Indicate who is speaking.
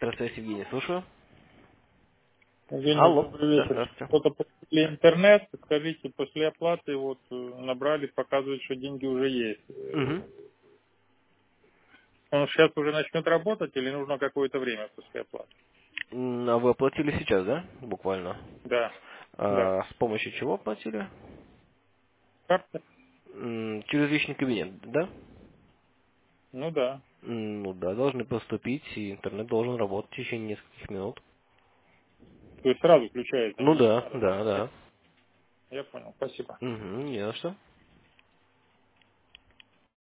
Speaker 1: Здравствуйте, Евгений, слушаю.
Speaker 2: Евгений,
Speaker 1: Алло.
Speaker 2: добрый
Speaker 1: Да,
Speaker 2: вечер.
Speaker 1: здравствуйте.
Speaker 2: Что-то получили интернет, скажите, после оплаты вот набрали, показывает, что деньги уже есть.
Speaker 1: Угу.
Speaker 2: Он сейчас уже начнет работать или нужно какое-то время после оплаты?
Speaker 1: А вы оплатили сейчас, да? Буквально.
Speaker 2: Да, да.
Speaker 1: С помощью чего оплатили?
Speaker 2: Карта?
Speaker 1: Через личный кабинет, да?
Speaker 2: Ну да.
Speaker 1: Ну да, должны поступить, и интернет должен работать в течение нескольких минут.
Speaker 2: То есть сразу включается,
Speaker 1: Ну
Speaker 2: не
Speaker 1: да,
Speaker 2: надо
Speaker 1: да,
Speaker 2: подождать.
Speaker 1: да.
Speaker 2: Я понял, спасибо.
Speaker 1: Угу, не за что.